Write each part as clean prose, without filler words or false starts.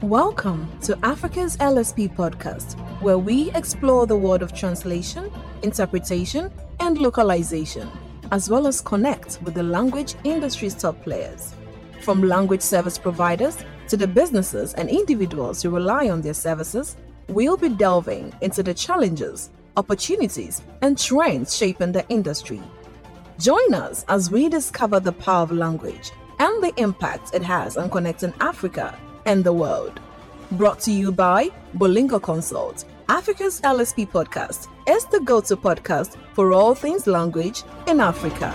Welcome to Africa's LSP podcast, where we explore the world of translation, interpretation, and localization, as well as connect with the language industry's top players. From language service providers to the businesses and individuals who rely on their services, we'll be delving into the challenges, opportunities, and trends shaping the industry. Join us as we discover the power of language and the impact it has on connecting Africa and the world. Brought to you by Bolingo Consult, Africa's LSP podcast is the go-to podcast for all things language in Africa.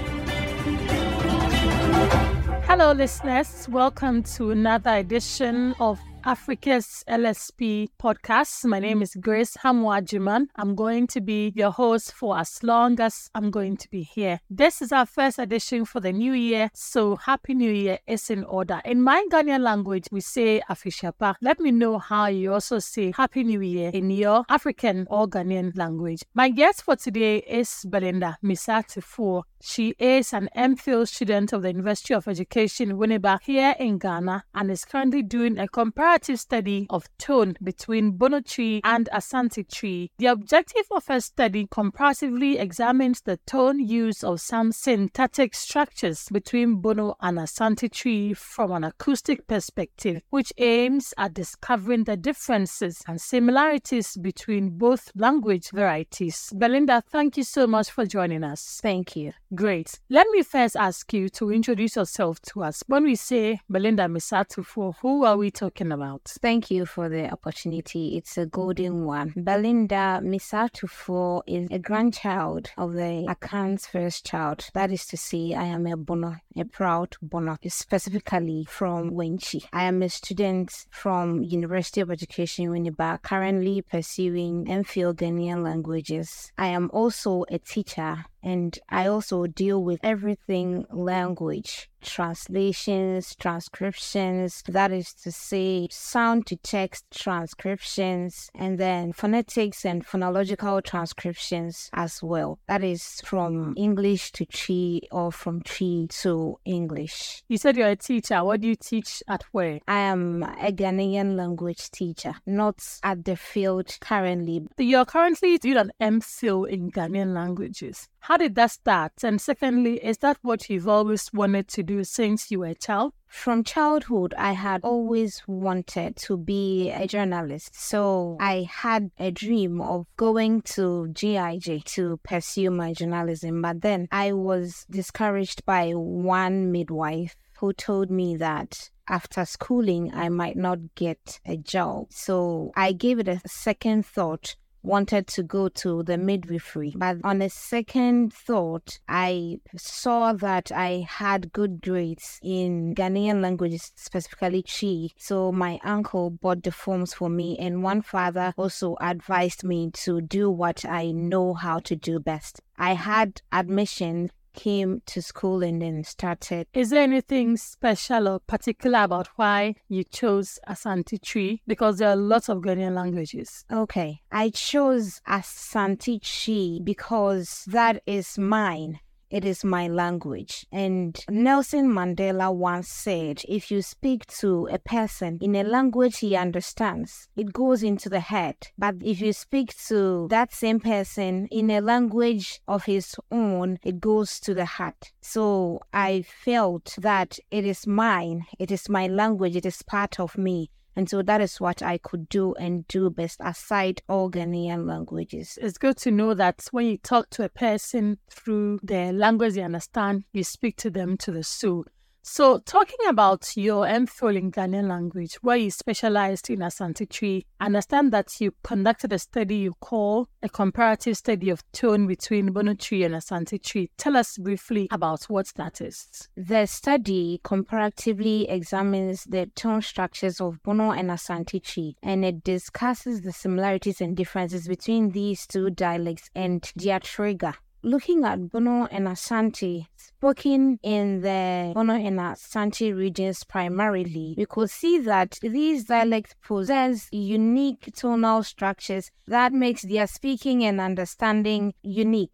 Hello, listeners. Welcome to another edition of Africa's LSP podcast. My name is Grace Hamwajiman. I'm going to be your host for as long as I'm going to be here. This is our first edition for the new year, so Happy New Year is in order. In my Ghanaian language, we say Afishapa. Let me know how you also say Happy New Year in your African or Ghanaian language. My guest for today is Belinda Misatufor. She is an MPhil student of the University of Education, Winneba, here in Ghana, and is currently doing a comparative study of tone between Bono Tree and Asante Tree. The objective of her study comparatively examines the tone use of some syntactic structures between Bono and Asante Tree from an acoustic perspective, which aims at discovering the differences and similarities between both language varieties. Belinda, thank you so much for joining us. Thank you. Great. Let me first ask you to introduce yourself to us. When we say Belinda Misatufor, who are we talking about? Thank you for the opportunity. It's a golden one. Belinda Misatufor is a grandchild of the Akan's first child. That is to say, I am a Bono, a proud Bono, specifically from Wenchi. I am a student from University of Education, Winneba, currently pursuing MPhil Ghanaian languages. I am also a teacher, and I also deal with everything language, translations, transcriptions, that is to say, sound-to-text transcriptions, and then phonetics and phonological transcriptions as well. That is from English to Twi or from Twi to English. You said you're a teacher. What do you teach at where? I am a Ghanaian language teacher, not at the field currently. You're currently doing an MPhil in Ghanaian languages. How did that start? And secondly, is that what you've always wanted to do since you were a child? From childhood, I had always wanted to be a journalist. So I had a dream of going to GIJ to pursue my journalism. But then I was discouraged by one midwife who told me that after schooling, I might not get a job. So I gave it a second thought, wanted to go to the midwifery. But on a second thought, I saw that I had good grades in Ghanaian languages, specifically Twi. So my uncle bought the forms for me, and one father also advised me to do what I know how to do best. I had admission, came to school, and then started. Is there anything special or particular about why you chose Asante Tree? Because there are lots of Ghanaian languages. Okay, I chose Asante Tree because that is mine. It is my language. And Nelson Mandela once said, if you speak to a person in a language he understands, it goes into the head. But if you speak to that same person in a language of his own, it goes to the heart. So I felt that it is mine. It is my language. It is part of me. And so that is what I could do and do best aside all Ghanaian languages. It's good to know that when you talk to a person through the language they understand, you speak to them to the soul. So talking about your MPhil in Ghanaian language, where you specialized in Asante Tree, I understand that you conducted a study you call a comparative study of tone between Bono Tree and Asante Tree. Tell us briefly about what that is. The study comparatively examines the tone structures of Bono and Asante Tree, and it discusses the similarities and differences between these two dialects and their trigger. Looking at Bono and Asante, spoken in the Bono and Asante regions primarily, we could see that these dialects possess unique tonal structures that makes their speaking and understanding unique.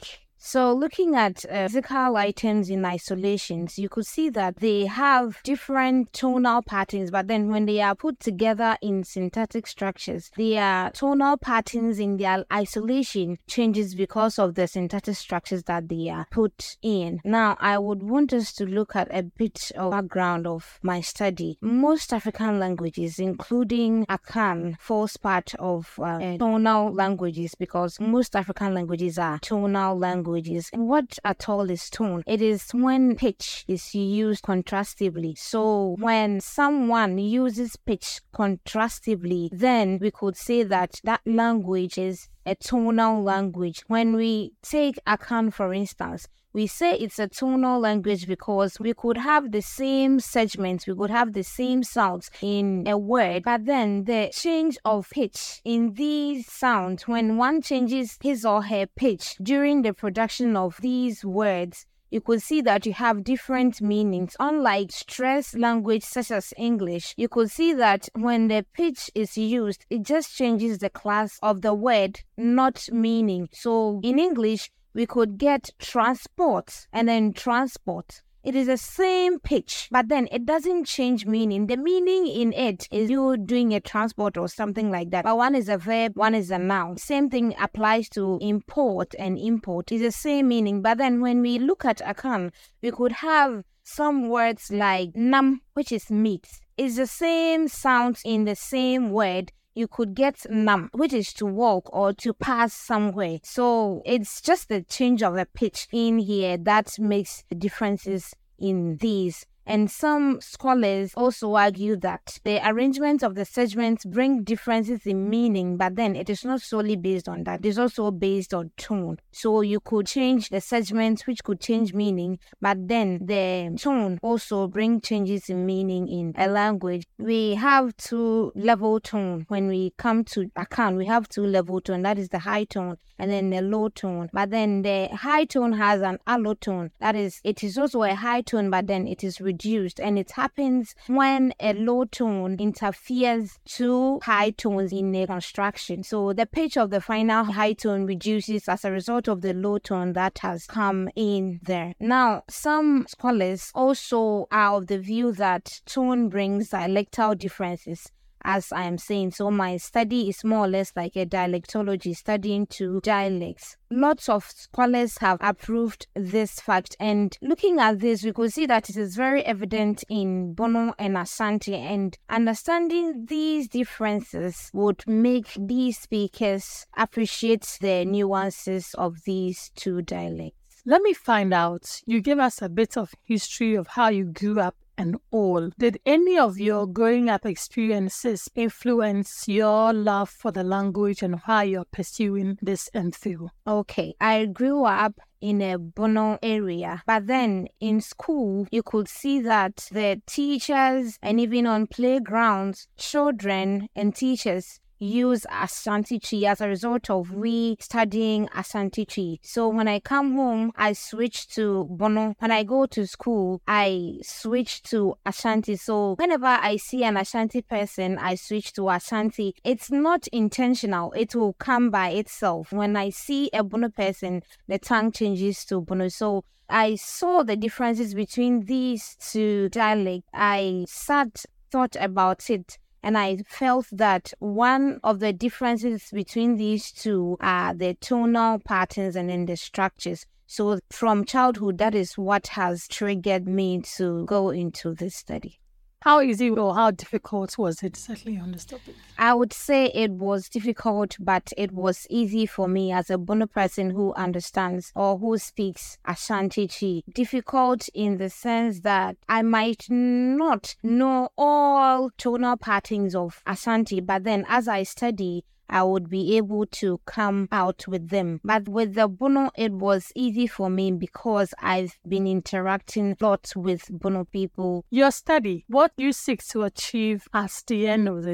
So looking at physical items in isolations, you could see that they have different tonal patterns, but then when they are put together in syntactic structures, their tonal patterns in their isolation changes because of the syntactic structures that they are put in. Now, I would want us to look at a bit of background of my study. Most African languages, including Akan, falls part of tonal languages because most African languages are tonal languages. What at all is tone? It is when pitch is used contrastively. So when someone uses pitch contrastively, then we could say that that language is a tonal language. When we take Akan, for instance, we say it's a tonal language because we could have the same segments, we could have the same sounds in a word, but then the change of pitch in these sounds, when one changes his or her pitch during the production of these words, you could see that you have different meanings. Unlike stressed language such as English, you could see that when the pitch is used, it just changes the class of the word, not meaning. So in English, we could get transport and then transport. It is the same pitch, but then it doesn't change meaning. The meaning in it is you doing a transport or something like that. But one is a verb, one is a noun. Same thing applies to import and import. It's the same meaning. But then when we look at Akan, we could have some words like nam, which is meat. It's the same sound in the same word. You could get nam, which is to walk or to pass somewhere. So it's just the change of the pitch in here that makes the differences in these. And some scholars also argue that the arrangement of the segments bring differences in meaning, but then it is not solely based on that. It is also based on tone. So you could change the segments, which could change meaning, but then the tone also bring changes in meaning in a language. We have two-level tone. When we come to Akan, we have two-level tone. That is the high tone and then the low tone. But then the high tone has an allotone. That is, it is also a high tone, but then it is reduced, and it happens when a low tone interferes to high tones in a construction. So the pitch of the final high tone reduces as a result of the low tone that has come in there. Now, some scholars also are of the view that tone brings dialectal differences, as I am saying. So my study is more or less like a dialectology, studying two dialects. Lots of scholars have approved this fact, and looking at this, we could see that it is very evident in Bono and Asante, and understanding these differences would make these speakers appreciate the nuances of these two dialects. Let me find out. You give us a bit of history of how you grew up and all. Did any of your growing up experiences influence your love for the language and how you're pursuing this MPhil? Okay, I grew up in a Bono area, but then in school, you could see that the teachers and even on playgrounds, children and teachers use Asante Twi as a result of we studying Asante Twi. So when I come home, I switch to Bono. When I go to school, I switch to Ashanti. So whenever I see an Ashanti person, I switch to Asante. It's not intentional. It will come by itself. When I see a Bono person, the tongue changes to Bono. So I saw the differences between these two dialects. I thought about it, and I felt that one of the differences between these two are the tonal patterns and then the structures. So from childhood, that is what has triggered me to go into this study. How easy or how difficult was it settling on this topic? I would say it was difficult, but it was easy for me as a Bono person who understands or who speaks Asante Twi. Difficult in the sense that I might not know all tonal patterns of Asante, but then as I study, I would be able to come out with them. But with the Bono, it was easy for me because I've been interacting a lot with Bono people. Your study, what do you seek to achieve at the end of the day?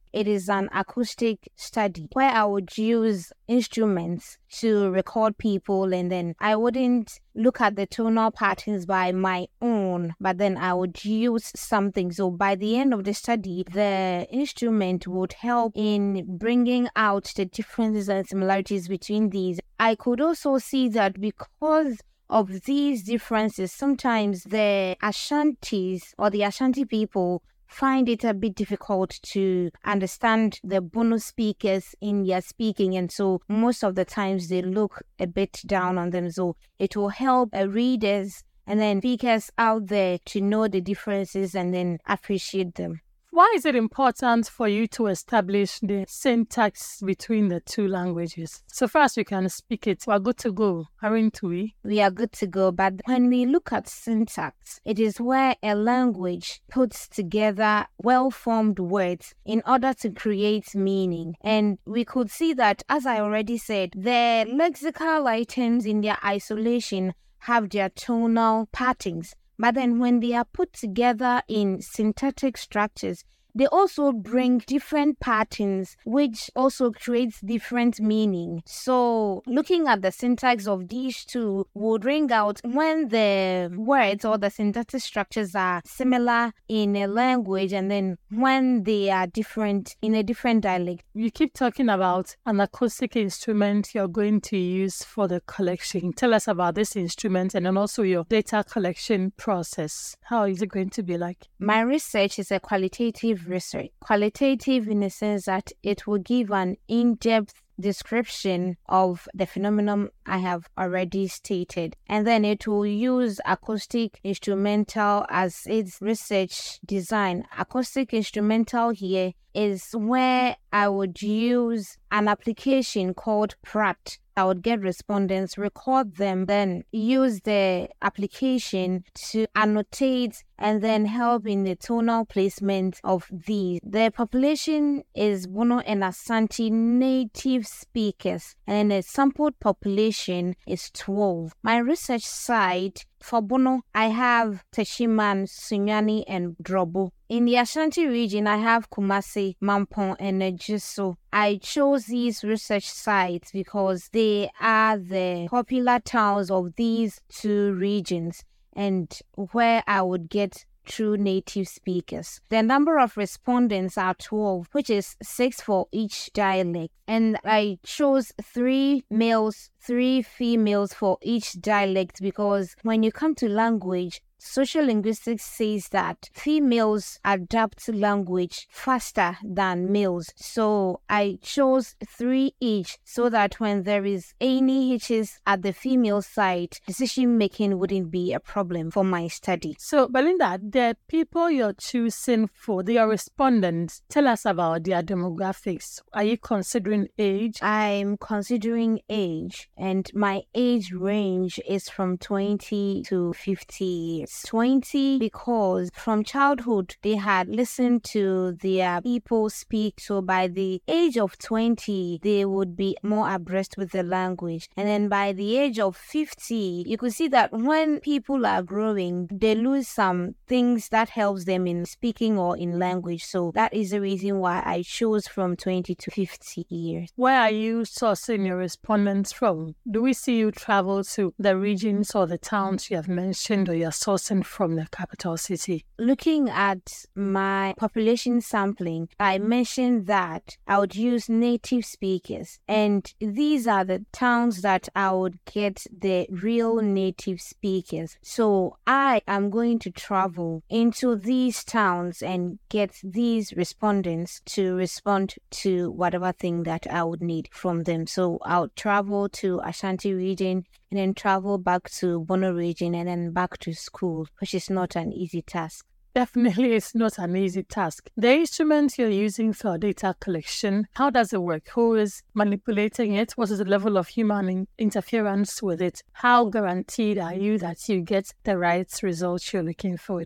it is an acoustic study where I would use instruments to record people, and then I wouldn't look at the tonal patterns by my own, but then I would use something. So by the end of the study, the instrument would help in bringing out the differences and similarities between these. I could also see that because of these differences, sometimes the Ashantis or the Ashanti people find it a bit difficult to understand the Bono speakers in their speaking, and so most of the times they look a bit down on them. So it will help readers and then speakers out there to know the differences and then appreciate them. Why is it important for you to establish the syntax between the two languages? So far as we can speak it, we're good to go, aren't we? We are good to go, but when we look at syntax, it is where a language puts together well-formed words in order to create meaning. And we could see that, as I already said, the lexical items in their isolation have their tonal patterns. But then when they are put together in syntactic structures, they also bring different patterns, which also creates different meaning. So looking at the syntax of these two would bring out when the words or the syntactic structures are similar in a language and then when they are different in a different dialect. You keep talking about an acoustic instrument you're going to use for the collection. Tell us about this instrument and then also your data collection process. How is it going to be like? My research is a qualitative research. Qualitative in the sense that it will give an in-depth description of the phenomenon I have already stated, and then it will use acoustic instrumental as its research design. Acoustic instrumental here is where I would use an application called Pratt. I would get respondents, record them, then use the application to annotate and then help in the tonal placement of these. The population is Bono and Asante native speakers, and the sampled population is 12. My research site for Bono, I have Teshiman, Sunyani, and Drobo. In the Ashanti region, I have Kumasi, Mampong, and Ejiso. I chose these research sites because they are the popular towns of these two regions and where I would get true native speakers. The number of respondents are 12, which is 6 for each dialect. And I chose 3 males, 3 females for each dialect because when you come to language, social linguistics says that females adapt to language faster than males. So I chose 3 each so that when there is any hitches at the female side, decision making wouldn't be a problem for my study. So Belinda, the people you're choosing for their respondents, tell us about their demographics. Are you considering age? I'm considering age, and my age range is from 20 to 50 years. 20 because from childhood they had listened to their people speak, so by the age of 20 they would be more abreast with the language, and then by the age of 50 you could see that when people are growing they lose some things that helps them in speaking or in language. So that is the reason why I chose from 20 to 50 years. Where are you sourcing your respondents from? Do we see you travel to the regions or the towns you have mentioned, or you're sourcing from the capital city? Looking at my population sampling, I mentioned that I would use native speakers, and these are the towns that I would get the real native speakers. So I am going to travel into these towns and get these respondents to respond to whatever thing that I would need from them. So I'll travel to Ashanti region and then travel back to Bono region and then back to school, which is not an easy task. Definitely, it's not an easy task. The instrument you're using for data collection, how does it work? Who is manipulating it? What is the level of human interference with it? How guaranteed are you that you get the right results you're looking forward to?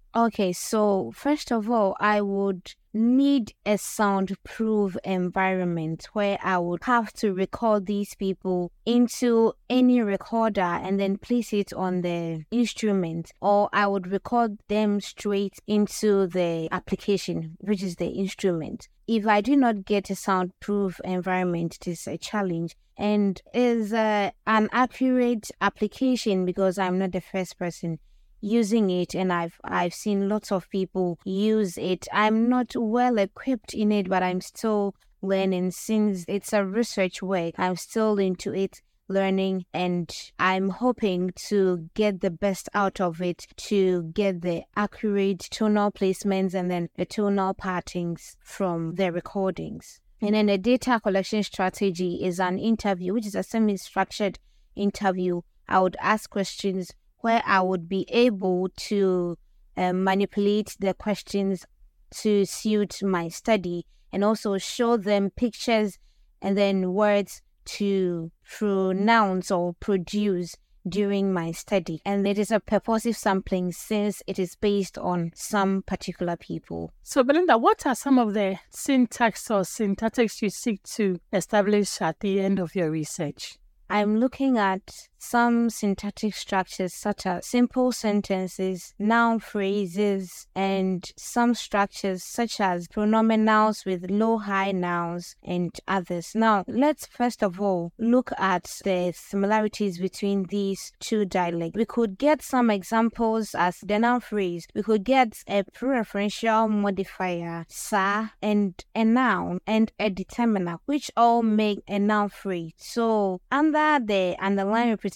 Okay, so first of all, I would need a soundproof environment where I would have to record these people into any recorder and then place it on the instrument, or I would record them straight into the application, which is the instrument. If I do not get a soundproof environment, it is a challenge. And is an accurate application because I'm not the first person using it, and I've seen lots of people use it. I'm not well equipped in it, but I'm still learning. Since it's a research work, I'm still into it, learning, and I'm hoping to get the best out of it, to get the accurate tonal placements and then the tonal partings from the recordings. And then the data collection strategy is an interview, which is a semi-structured interview. I would ask questions where I would be able to manipulate the questions to suit my study, and also show them pictures and then words to pronounce or produce during my study. And it is a purposive sampling since it is based on some particular people. So Belinda, what are some of the syntax or syntactics you seek to establish at the end of your research? I'm looking at some syntactic structures such as simple sentences, noun phrases, and some structures such as pronominals with low-high nouns and others. Now, let's first of all look at the similarities between these two dialects. We could get some examples as the noun phrase. We could get a prereferential modifier, sa, and a noun and a determiner, which all make a noun phrase. So, under the underlying representation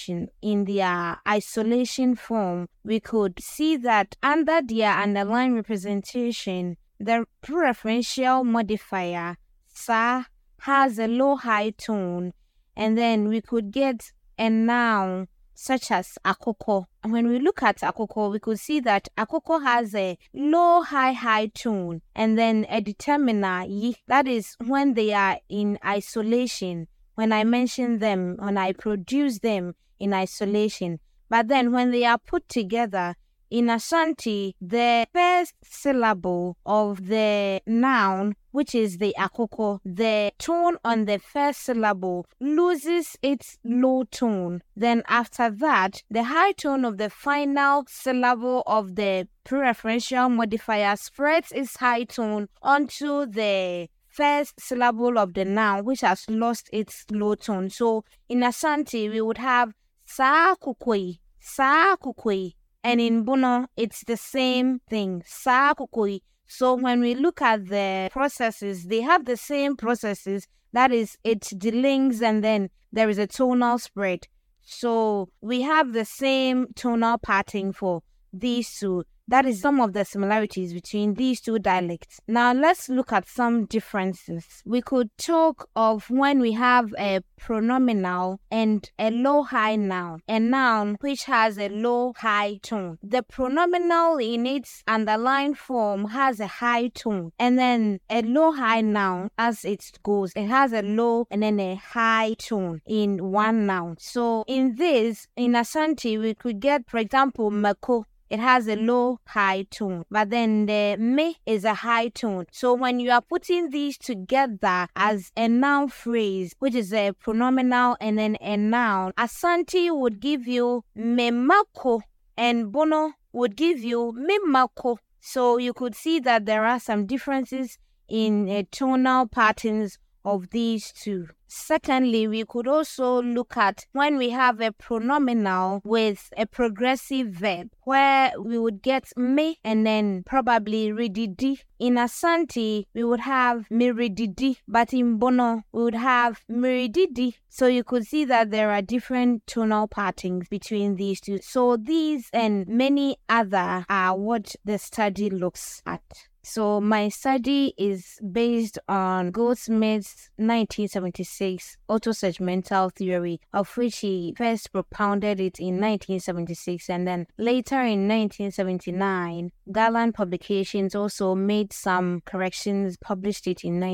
in their isolation form, we could see that under their underlying representation, the prereferential modifier, sa, has a low-high tone, and then we could get a noun such as akoko. And when we look at akoko, we could see that akoko has a low-high tone, and then a determiner, yi, that is when they are in isolation. When I mention them, when I produce them in isolation. But then when they are put together in Ashanti, the first syllable of the noun, which is the akoko, the tone on the first syllable loses its low tone. Then after that, the high tone of the final syllable of the prereferential modifier spreads its high tone onto the first syllable of the noun, which has lost its low tone. So in Ashanti, we would have sa kukui, and in Bono, it's the same thing, sa kukui. So when we look at the processes, they have the same processes. That is, it delinks and then there is a tonal spread. So we have the same tonal pattern for these two. That is some of the similarities between these two dialects. Now let's look at some differences. We could talk of when we have a pronominal and a low-high noun, a noun which has a low-high tone. The pronominal in its underlying form has a high tone, and then a low-high noun as it goes, it has a low and then a high tone in one noun. So in this, in Ashanti, we could get, for example, mako. It has a low-high tone, but then the me is a high tone. So when you are putting these together as a noun phrase, which is a pronominal and then a noun, Ashanti would give you me mako and Bono would give you me mako. So you could see that there are some differences in tonal patterns of these two. Secondly, we could also look at when we have a pronominal with a progressive verb, where we would get me and then probably rididi. In Ashanti, we would have mirididi, but in Bono, we would have mirididi. So you could see that there are different tonal patterns between these two. So these and many other are what the study looks at. So my study is based on Goldsmith's 1976 autosegmental theory, of which he first propounded it in 1976, and then later in 1979, Garland Publications also made some corrections, published it in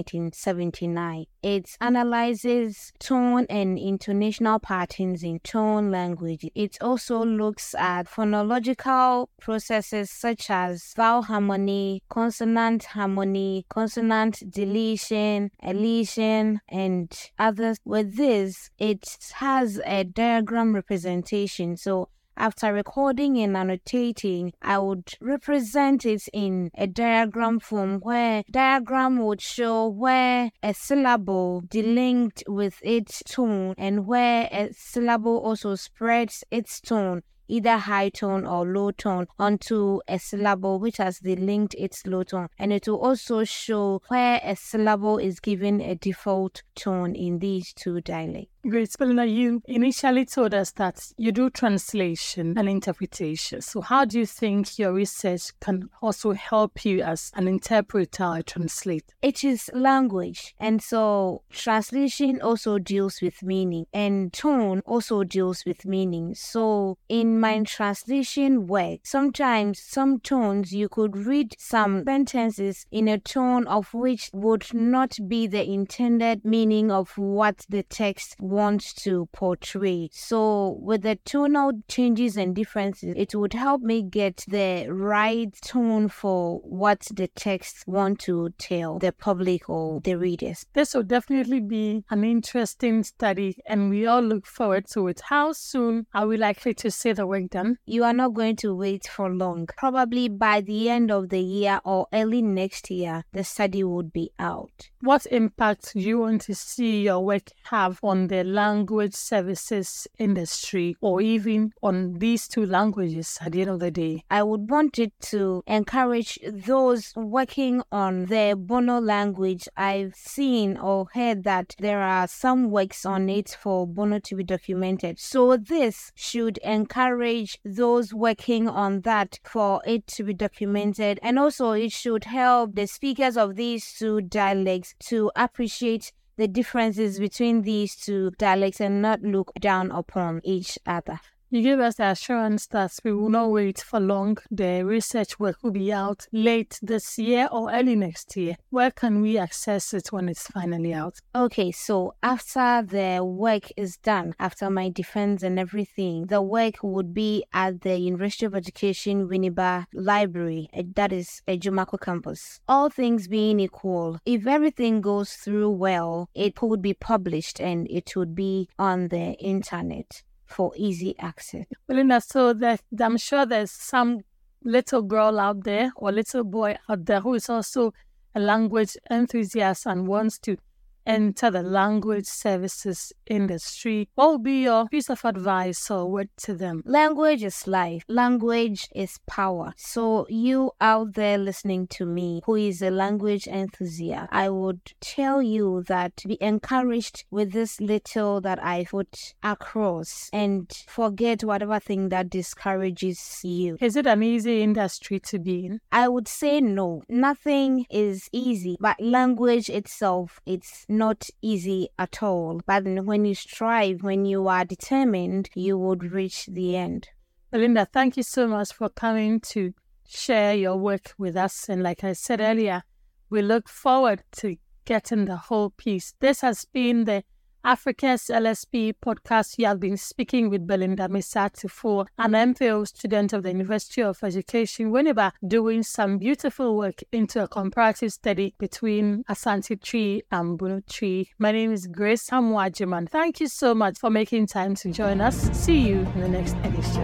1979. It analyzes tone and intonational patterns in tone language. It also looks at phonological processes such as vowel harmony, consonant harmony, consonant deletion, elision, and others. With this, it has a diagram representation. So after recording and annotating, I would represent it in a diagram form where diagram would show where a syllable delinked with its tone and where a syllable also spreads its tone, either high tone or low tone, onto a syllable which has delinked its low tone. And it will also show where a syllable is given a default tone in these two dialects. Great. Belinda, you initially told us that you do translation and interpretation. So how do you think your research can also help you as an interpreter or translator? It is language. And so translation also deals with meaning, and tone also deals with meaning. So in my translation work, sometimes some tones you could read some sentences in a tone of which would not be the intended meaning of what the text wants to portray. So with the tonal changes and differences, it would help me get the right tone for what the text want to tell the public or the readers. This will definitely be an interesting study, and we all look forward to it. How soon are we likely to see the work done? You are not going to wait for long. Probably by the end of the year or early next year, the study would be out. What impact do you want to see your work have on the language services industry, or even on these two languages at the end of the day? I would want it to encourage those working on the Bono language. I've seen or heard that there are some works on it for Bono to be documented. So this should encourage those working on that for it to be documented. And also it should help the speakers of these two dialects to appreciate the differences between these two dialects and not look down upon each other. You gave us the assurance that we will not wait for long. The research work will be out late this year or early next year. Where can we access it when it's finally out? Okay, so after the work is done, after my defense and everything, the work would be at the University of Education Winneba Library, that is Ejumako campus. All things being equal, if everything goes through well, it would be published and it would be on the internet for easy access. Belinda, so I'm sure there's some little girl out there or little boy out there who is also a language enthusiast and wants to enter the language services industry. What would be your piece of advice or word to them? Language is life. Language is power. So you out there listening to me who is a language enthusiast, I would tell you that be encouraged with this little that I put across and forget whatever thing that discourages you. Is it an easy industry to be in? I would say no. Nothing is easy, but language itself, it's not easy at all. But when you strive, when you are determined, you would reach the end. Belinda, thank you so much for coming to share your work with us. And like I said earlier, we look forward to getting the whole piece. This has been the Africa's LSP podcast. You have been speaking with Belinda Misatu, an MPhil student of the University of Education Winneba, doing some beautiful work into a comparative study between Asante tree and Bono tree. My name is Grace Hamwajiman. Thank you so much for making time to join us. See you in the next edition.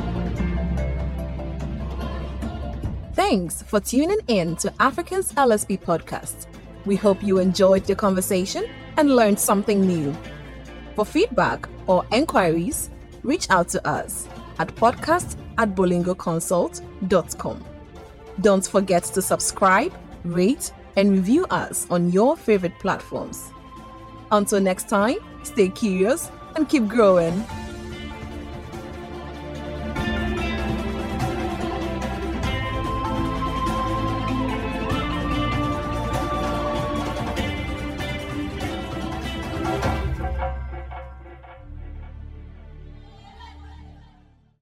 Thanks for tuning in to Africa's LSP podcast. We hope you enjoyed the conversation and learned something new. For feedback or enquiries, reach out to us at podcast@bolingoconsult.com. Don't forget to subscribe, rate, and review us on your favorite platforms. Until next time, stay curious and keep growing.